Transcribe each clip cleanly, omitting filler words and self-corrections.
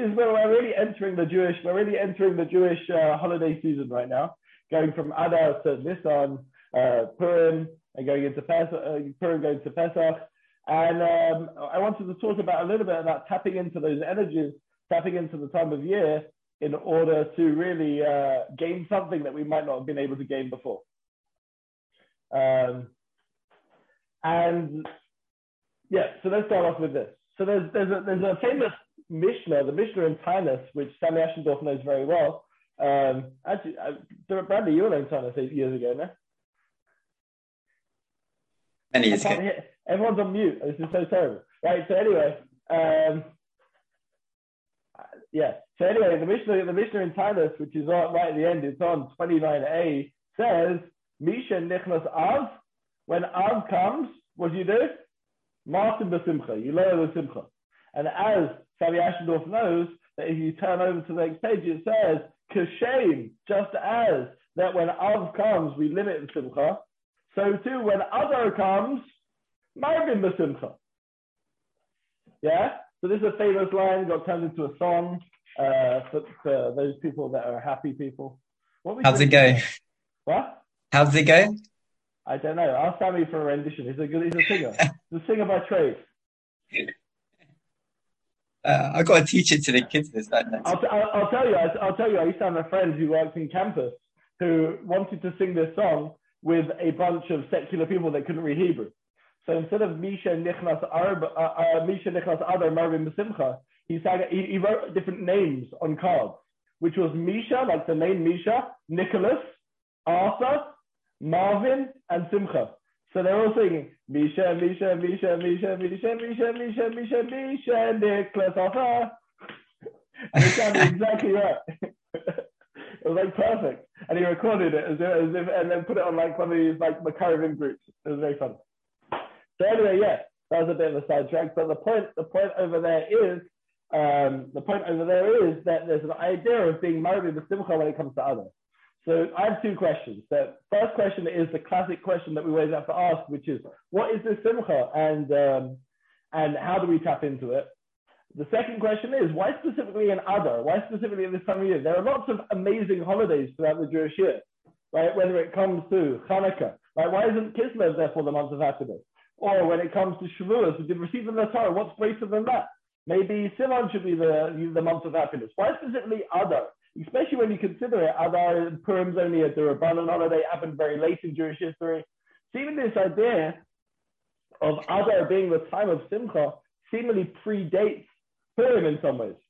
is where we're really entering the Jewish holiday season right now, going from Adar to Nisan, Purim, and going into Pesach, Purim going to Pesach. And I wanted to talk about a little bit about tapping into those energies, tapping into the time of year in order to really gain something that we might not have been able to gain before. And yeah, so let's start off with this. So there's a famous Mishnah, the Mishnah in Tainus, which Sammy Ashendorf knows very well. Actually, Bradley, you were in Tainus 8 years ago, no? Many years ago. Everyone's on mute. This is so terrible. Right, so anyway, the Mishnah in Tainus, which is right at the end, it's on 29a, says, Misha nichnas Av, when Av comes, what do? Martin b'simcha, you lower the simcha. And as Savi Ashendorf knows, that if you turn over to the next page, it says, Kashem, just as that when Av comes, we limit the simcha, so too when Adar comes, Marvin b'simcha. Yeah? So this is a famous line, got turned into a song for those people that are happy people. How's it go? What? How's it go? I don't know. Ask Sammy for a rendition. He's a singer. He's a singer by trade. I've got to teach it to the kids this night. I'll tell you. I used to have a friend who worked in campus who wanted to sing this song with a bunch of secular people that couldn't read Hebrew. So instead of Misha Nichnas Adar Marvin B'Simcha, he wrote different names on cards, which was Misha, like the name Misha, Nicholas, Arthur, Marvin, and Simcha. So they're all singing Misha, Misha, Misha, Misha, Misha, Misha, Misha, Misha, Misha, Nicholas, Arthur. And it sounded exactly right. It was like perfect. And he recorded it as if and then put it on like one of these like Macaroon groups. It was very fun. So anyway, yeah, that was a bit of a sidetrack. But the point over there is that there's an idea of being married with Simcha when it comes to others. So I have two questions. The first question is the classic question that we always have to ask, which is, what is this Simcha and how do we tap into it? The second question is, why specifically in Adar? Why specifically at this time of year? There are lots of amazing holidays throughout the Jewish year, right? Whether it comes to Hanukkah, right? Why isn't Kislev therefore the month of happiness? Or when it comes to Shavuos, we did receive the Torah, what's greater than that? Maybe Sivan should be the month of happiness. Why specifically Adar? Especially when you consider it, Adar and Purim's only a Durabanan holiday, happened very late in Jewish history. So even this idea of Adar being the time of Simcha seemingly predates Purim in some ways.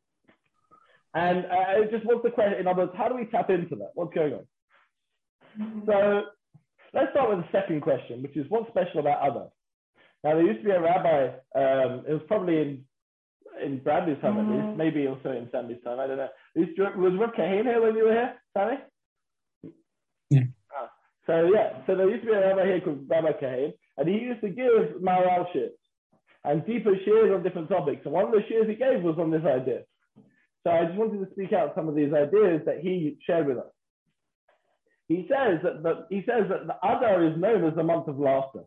And what's the question? In other words, how do we tap into that? What's going on? So let's start with the second question, which is what's special about Adar? Now, there used to be a rabbi, it was probably in Bradley's time at least, maybe also in Sammy's time, I don't know. Was Rav Kahane here when you were here, Sammy? Yeah. So there used to be a rabbi here called Rabbi Kahane, and he used to give Maharal shirs, and deeper shirs on different topics. And one of the shirs he gave was on this idea. So I just wanted to speak out some of these ideas that he shared with us. He says that the Adar is known as the month of laughter.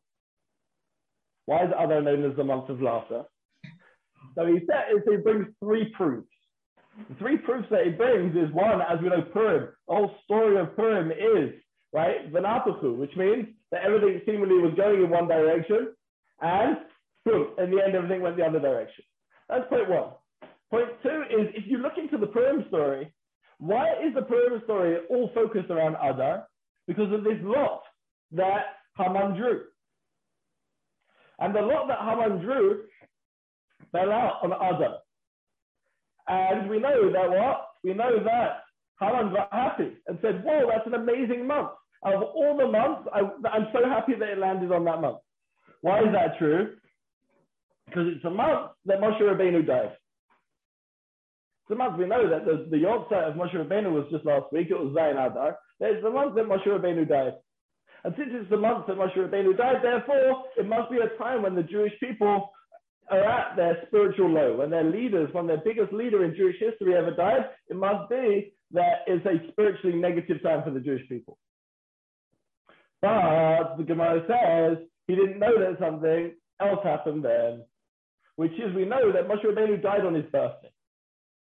Why is Adar known as the month of laughter? So he brings three proofs. The three proofs that he brings is one, as we know, Purim. The whole story of Purim is, right, V'napachu, which means that everything seemingly was going in one direction, and boom, in the end, everything went the other direction. That's point one. Point two is, if you look into the Purim story, why is the Purim story all focused around Adar? Because of this lot that Haman drew. And the lot that Haman drew fell out on Adar. And we know that what? We know that Haman got happy and said, whoa, that's an amazing month. Out of all the months, I'm so happy that it landed on that month. Why is that true? Because it's a month that Moshe Rabbeinu died. It's a month we know that the Yortzeit of Moshe Rabbeinu was just last week. It was Zayin Adar. It's the month that Moshe Rabbeinu died. And since it's the month that Moshe Rabbeinu died, therefore, it must be a time when the Jewish people are at their spiritual low, when their leaders, when their biggest leader in Jewish history ever died, it must be that it's a spiritually negative time for the Jewish people. But the Gemara says he didn't know that something else happened then, which is we know that Moshe Rabbeinu died on his birthday.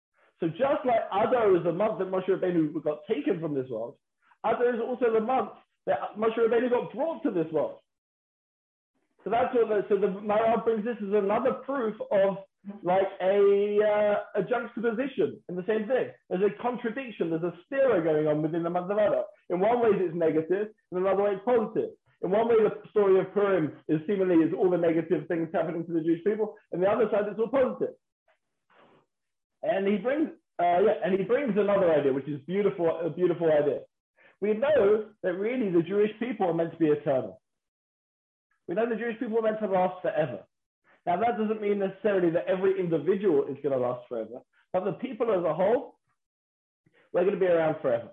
So just like Adar is the month that Moshe Rabbeinu got taken from this world, Adar is also the month that Moshe Rabbeinu got brought to this world. So that's what the Maharal brings this as another proof of like a juxtaposition in the same thing. There's a contradiction, there's a stira going on within the month of Adar. In one way it's negative, in another way it's positive. In one way the story of Purim is seemingly all the negative things happening to the Jewish people, and the other side it's all positive. And he brings another idea, which is a beautiful idea. We know that really the Jewish people are meant to be eternal. We know the Jewish people are meant to last forever. Now that doesn't mean necessarily that every individual is going to last forever, but the people as a whole, we're going to be around forever.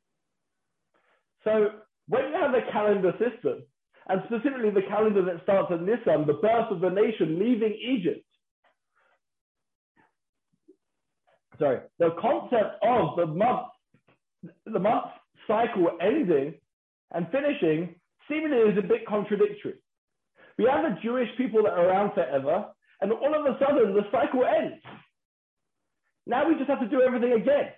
So when you have a calendar system, and specifically the calendar that starts at Nisan, the birth of the nation leaving Egypt, the concept of the month cycle ending and finishing seemingly is a bit contradictory. We have the Jewish people that are around forever, and all of a sudden the cycle ends. Now we just have to do everything again.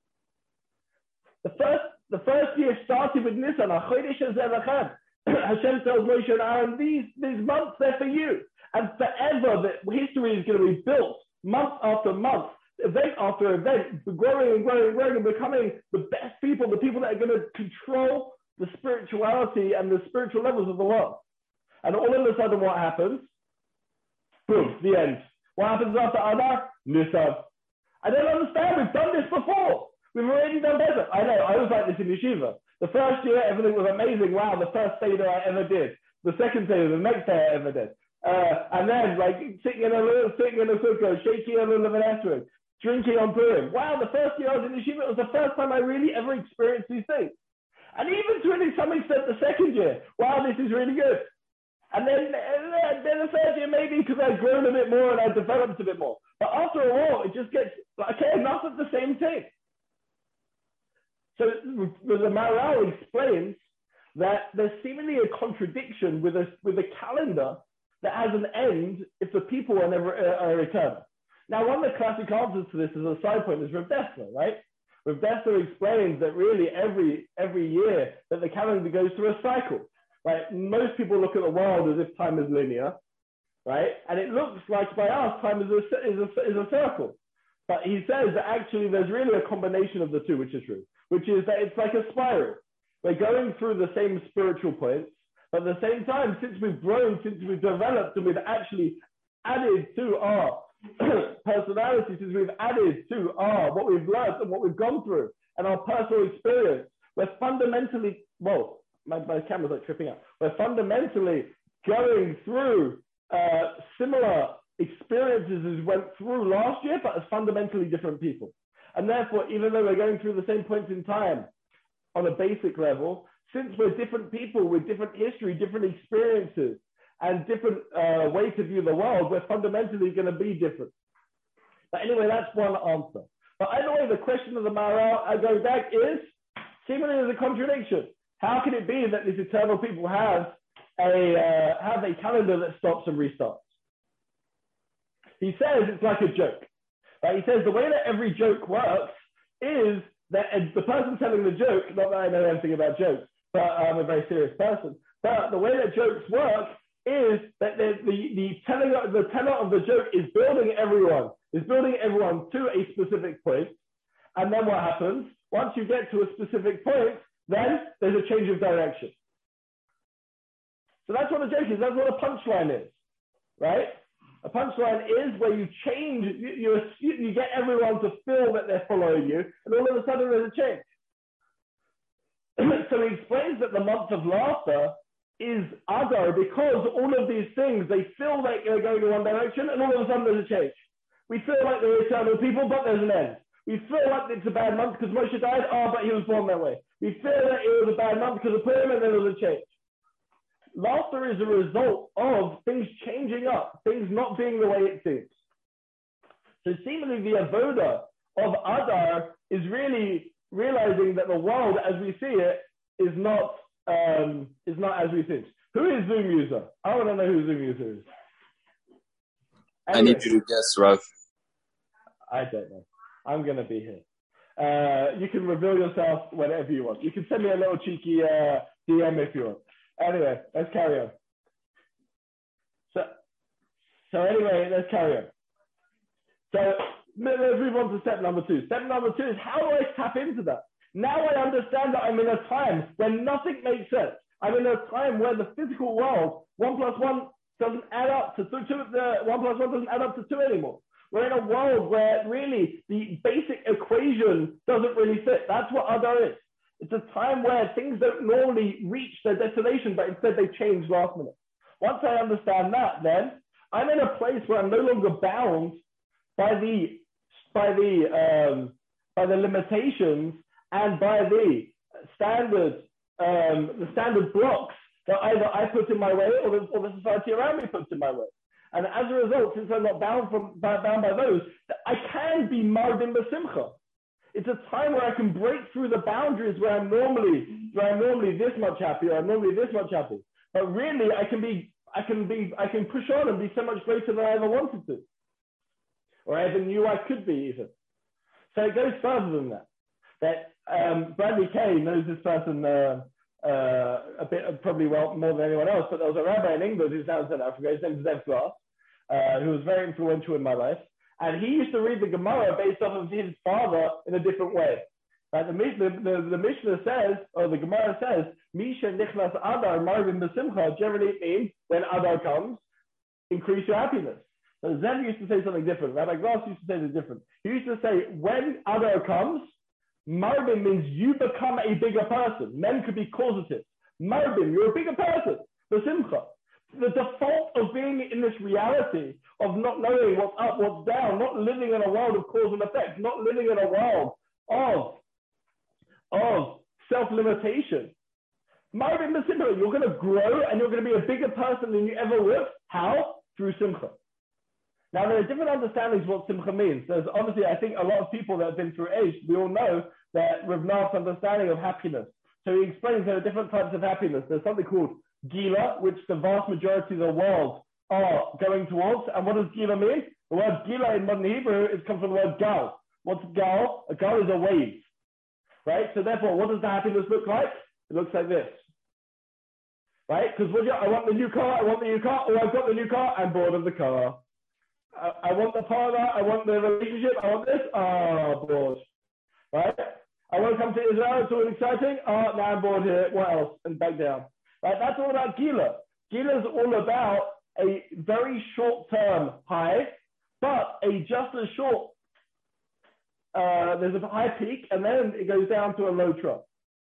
The first year started with Nisan. Hashem tells Moshe and Aaron, these months, they're for you. And forever, the history is going to be built month after month, event after event, growing and growing and growing and becoming the best people, the people that are going to control the spirituality and the spiritual levels of the world. And all of a sudden, what happens? Boom, the end. What happens after Adar? Nisan. I don't understand. We've done this before. We've already done better. I know. I was like this in yeshiva. The first year, everything was amazing. Wow, the first Seder I ever did. The second Seder, the next day I ever did. And then, like, sitting in a sukkah, shaking a little bit, drinking on Purim. Wow, the first year I was in yeshiva, it was the first time I really ever experienced these things. And even to some extent, the second year, wow, this is really good. And then the third year, maybe because I've grown a bit more and I've developed a bit more. But after a while, it just gets, okay, enough of the same thing. So the Maharal explains that there's seemingly a contradiction with a calendar that has an end if the people are never eternal. Now, one of the classic answers to this as a side point is Rav Dessler, right? Rav Dessler explains that really every year that the calendar goes through a cycle. Like most people look at the world as if time is linear, right? And it looks like by us time is a circle. But he says that actually there's really a combination of the two, which is true, which is that it's like a spiral. We're going through the same spiritual points, but at the same time, since we've grown, since we've developed, and we've actually added to our personality, since we've added to what we've learned and what we've gone through and our personal experience, we're fundamentally, my camera's like tripping out. We're fundamentally going through similar experiences as we went through last year, but as fundamentally different people. And therefore, even though we're going through the same points in time on a basic level, since we're different people with different history, different experiences, and different way to view the world, we're fundamentally going to be different. But anyway, that's one answer. But either way, the question of the Maharal, I go back, is seemingly there's a contradiction. How can it be that these eternal people have a calendar that stops and restarts? He says it's like a joke. He says the way that every joke works is that the person telling the joke, not that I know anything about jokes, but I'm a very serious person, but the way that jokes work is that the teller of the joke is building everyone to a specific point. And then what happens? Once you get to a specific point, then there's a change of direction. So that's what a joke is. That's what a punchline is, right? A punchline is where you change, you get everyone to feel that they're following you, and all of a sudden there's a change. So he explains that the month of laughter is Adar because all of these things, they feel like they're going in one direction, and all of a sudden there's a change. We feel like they're eternal people, but there's an end. We feel like it's a bad month because Moshe died, but he was born that way. We feel that it was a bad month because of Purim, and then there was a change. Laughter is a result of things changing up, things not being the way it seems. So seemingly the avoda of Adar is really realizing that the world as we see it is not as we think. Who is Zoom user? I want to know who Zoom user is. Anyway, I need you to guess, Rav. I don't know. I'm going to be here. You can reveal yourself whenever you want. You can send me a little cheeky DM if you want. Anyway, let's carry on. So anyway, let's carry on. So let's move on to step number 2. Step number 2 is how do I tap into that? Now I understand that I'm in a time when nothing makes sense. I'm in a time where the physical world, 1 plus 1 doesn't add up to 2, 1 plus 1 doesn't add up to 2 anymore. We're in a world where really the basic equation doesn't really fit. That's what Adar is. It's a time where things don't normally reach their destination, but instead they change last minute. Once I understand that, then I'm in a place where I'm no longer bound by the limitations and by the standard blocks that either I put in my way or the society around me puts in my way. And as a result, since I'm not bound by those, I can be mardim b'simcha. It's a time where I can break through the boundaries where I'm normally this much happy, or I'm normally this much happy. But really, I can push on and be so much greater than I ever wanted to, or I ever knew I could be even. So it goes further than that. That Bradley Kay knows this person a bit, probably well more than anyone else. But there was a rabbi in England who's now in South Africa. His name is Zev Glass, who was very influential in my life. And he used to read the Gemara based off of his father in a different way. Right? The Mishnah says, or the Gemara says, Misha nichnas Adar marvin b'simcha. Generally it means when Adar comes, increase your happiness. So Zev used to say something different. Rabbi Glass used to say something different. He used to say, when Adar comes, Marbim means you become a bigger person. Men could be causative. Marbim, you're a bigger person. B'simcha. The default of being in this reality of not knowing what's up, what's down, not living in a world of cause and effect, not living in a world of self-limitation. Marbim b'simcha, you're going to grow and you're going to be a bigger person than you ever would. How? Through simcha. Now, there are different understandings of what simcha means. There's obviously, I think, a lot of people that have been through age, we all know that Rav Nach's understanding of happiness. So he explains there are different types of happiness. There's something called Gila, which the vast majority of the world are going towards. And what does Gila mean? The word Gila in modern Hebrew comes from the word Gal. What's Gal? A Gal is a wave. Right? So therefore, what does the happiness look like? It looks like this. Right? Because I want the new car, oh, I've got the new car, I'm bored of the car. I want the partner, I want the relationship, I want this, bored. Right? I want to come to Israel, it's all exciting, now I'm bored here, what else? And back down. Right? That's all about Gila. Gila is all about a very short-term high, but just as short, there's a high peak, and then it goes down to a low trough.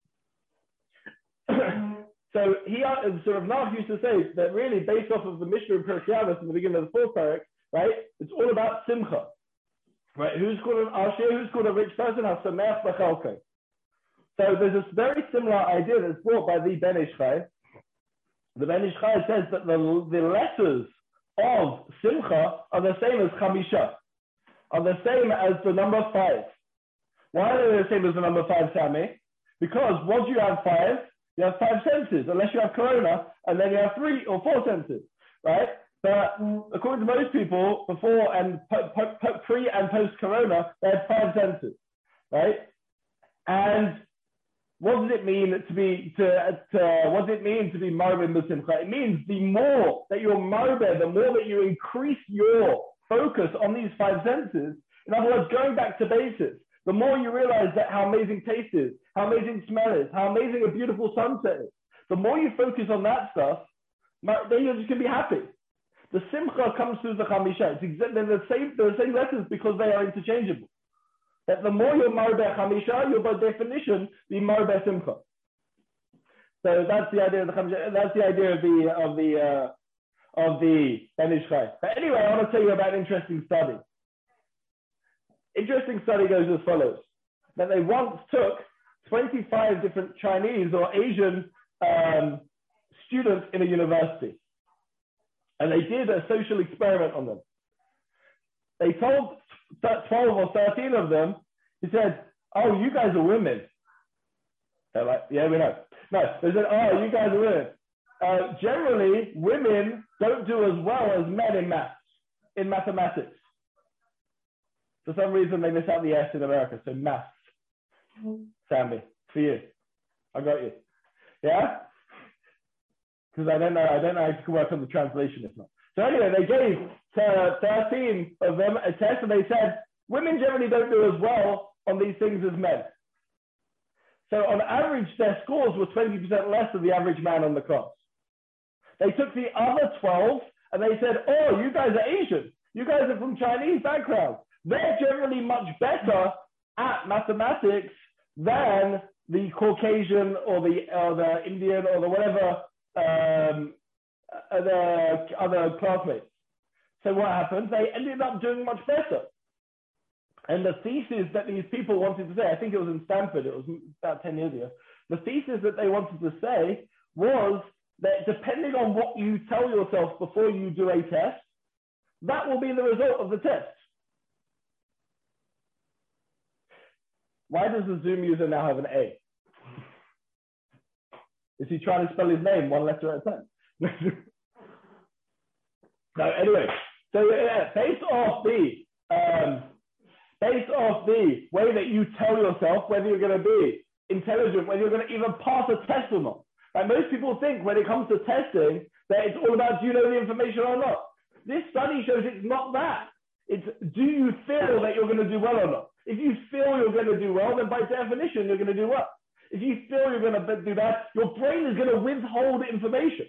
So Rav Nach used to say that really based off of the Mishnah in Pirkei Avos in the beginning of the fourth parak, right? It's all about simcha, right? Who's called a rich person? Hasameach b'chalkei. So there's this very similar idea that's brought by the Ben Ish Chai. The Ben Ish Chai says that the letters of simcha are the same as chamisha, are the same as the number 5. Why are they the same as the number 5, Sammy? Because once you have 5, you have 5 senses, unless you have corona, and then you have 3 or 4 senses, right? But according to most people, before and pre and post corona, they had 5 senses, right? And what does it mean to be marbe b'simcha? It means the more that you're marbe, the more that you increase your focus on these 5 senses. In other words, going back to basics, the more you realize that how amazing taste is, how amazing smell is, how amazing a beautiful sunset is, the more you focus on that stuff, then you're just going to be happy. The simcha comes through the chamisha. They're the same letters because they are interchangeable. That the more you're marbe chamisha, you're by definition be marbe simcha. So that's the idea of the chamisha. That's the idea of the Ben Ish Chai. But anyway, I want to tell you about an interesting study. Interesting study goes as follows: that they once took 25 different Chinese or Asian students in a university, and they did a social experiment on them. They told 12 or 13 of them, he said, "Oh, you guys are women." They're like, "Yeah, we know." No, they said, "Oh, you guys are women. Generally, women don't do as well as men in mathematics. For some reason, they miss out the S in America. So maths. Sammy, for you. I got you. Yeah? Because I don't know if you can work on the translation if not. So anyway, they gave 13 of them a test and they said, women generally don't do as well on these things as men. So on average, their scores were 20% less than the average man on the class. They took the other 12 and they said, oh, you guys are Asian. You guys are from Chinese background. They're generally much better at mathematics than the Caucasian or the Indian or the whatever other classmates. So what happened? They ended up doing much better. And the thesis that these people wanted to say, I think it was in Stanford, it was about 10 years ago, the thesis that they wanted to say was that depending on what you tell yourself before you do a test, that will be the result of the test. Why does the Zoom user now have an A? Is he trying to spell his name one letter at a time? No, anyway, so based off the way that you tell yourself whether you're going to be intelligent, whether you're going to even pass a test or not. Like most people think when it comes to testing that it's all about do you know the information or not. This study shows it's not that. It's do you feel that you're going to do well or not. If you feel you're going to do well, then by definition you're going to do well. If you feel you're going to do that, your brain is going to withhold information.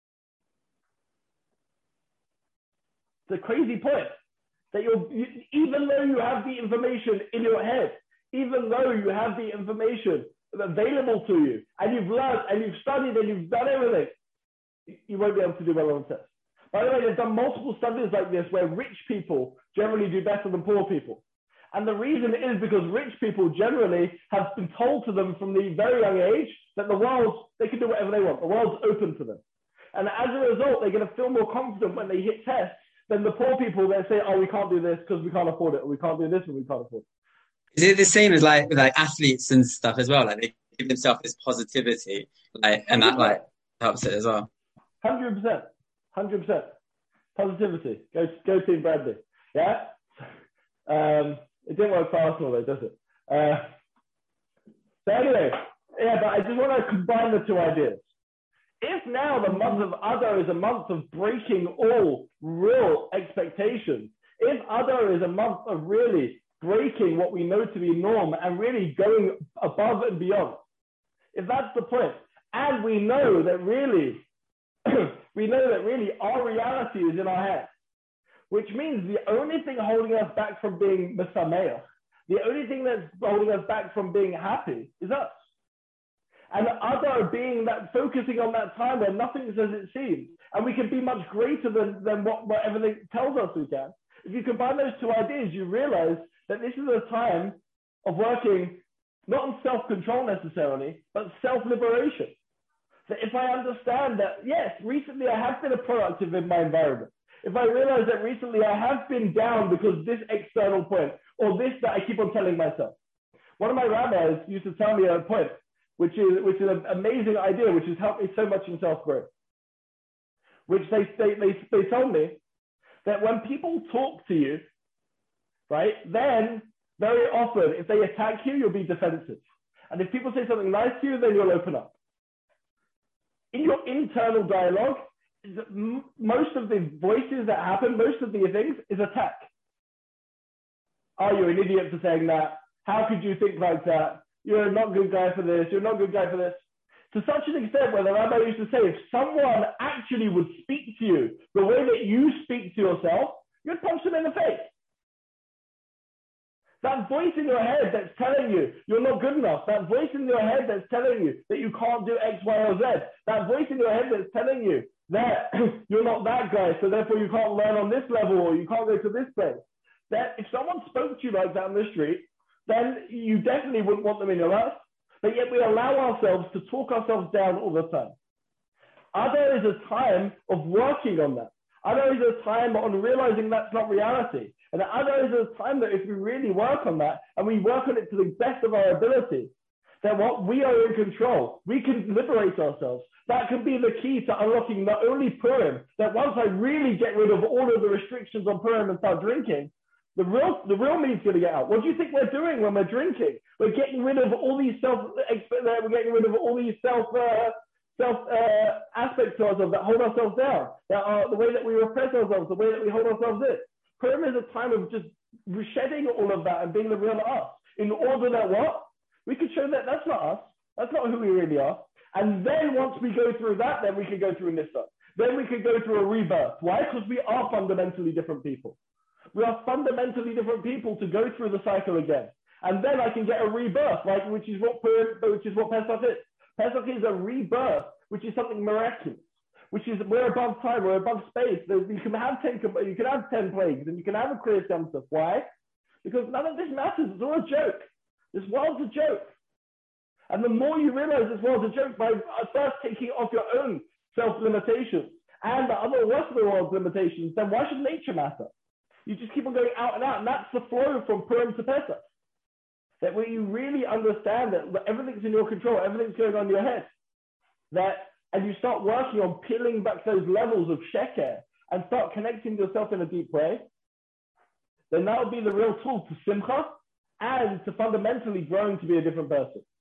It's a crazy point. That even though you have the information in your head, even though you have the information available to you, and you've learned, and you've studied, and you've done everything, you won't be able to do well on the test. By the way, they've done multiple studies like this where rich people generally do better than poor people. And the reason is because rich people generally have been told to them from the very young age that they can do whatever they want. The world's open to them. And as a result, they're going to feel more confident when they hit tests than the poor people that say, oh, we can't do this because we can't afford it, or we can't do this and we can't afford it. Is it the same as like athletes and stuff as well? Like they give themselves this positivity, and that helps it as well. 100%. Positivity. Go Team Bradley. Yeah? It didn't work for Arsenal though, does it? So anyway, but I just want to combine the two ideas. If now the month of Adar is a month of breaking all real expectations, if Adar is a month of really breaking what we know to be norm and really going above and beyond, if that's the point, and we know that really our reality is in our head, which means the only thing holding us back from being Mesameach, the only thing that's holding us back from being happy is us. And Adar being that, focusing on that time where nothing is as it seems, and we can be much greater than what everything tells us we can. If you combine those two ideas, you realize that this is a time of working not on self-control necessarily, but self-liberation. That if I understand that, yes, recently I have been productive in my environment. If I realize that recently I have been down because this external point, or this that I keep on telling myself. One of my rabbis used to tell me a point, which is an amazing idea, which has helped me so much in self-growth. Which they told me that when people talk to you, right, then very often if they attack you, you'll be defensive. And if people say something nice to you, then you'll open up. In your internal dialogue, most of the voices that happen, most of the things is attack. Oh, you're an idiot for saying that. How could you think like that? You're not a good guy for this. You're not a good guy for this. To such an extent where the rabbi used to say, if someone actually would speak to you the way that you speak to yourself, you'd punch them in the face. That voice in your head that's telling you you're not good enough, that voice in your head that's telling you that you can't do X, Y, or Z, that voice in your head that's telling you that you're not that guy, so therefore you can't learn on this level or you can't go to this place. That if someone spoke to you like that on the street, then you definitely wouldn't want them in your life. But yet we allow ourselves to talk ourselves down all the time. Adar is a time of working on that. Adar is a time on realizing that's not reality. And Adar is a time that if we really work on that, and we work on it to the best of our ability, that what we are in control, we can liberate ourselves. That can be the key to unlocking not only Purim, that once I really get rid of all of the restrictions on Purim and start drinking, The real me's going to get out. What do you think we're doing when we're drinking? We're getting rid of all these we're getting rid of all these self aspects to ourselves that hold ourselves down, that are the way that we repress ourselves, the way that we hold ourselves in. Purim is a time of just shedding all of that and being the real us, in order that what? We could show that that's not us. That's not who we really are. And then once we go through that, then we can go through Nissa. Then we could go through a rebirth. Why? Because we are fundamentally different people. We are fundamentally different people to go through the cycle again. And then I can get a rebirth, like, which is what Pesach is. Pesach is a rebirth, which is something miraculous, which is we're above time, we're above space. You can have 10 plagues, and you can have a Kriyas Yam Suf. Why? Because none of this matters. It's all a joke. This world's a joke. And the more you realize this world's a joke by first taking off your own self-limitations and the other rest of the world's limitations, then why should nature matter? You just keep on going out and out, and that's the flow from Purim to Pesach. That where you really understand that everything's in your control, everything's going on in your head. And you start working on peeling back those levels of sheker and start connecting yourself in a deep way, then that will be the real tool to simcha and to fundamentally growing to be a different person.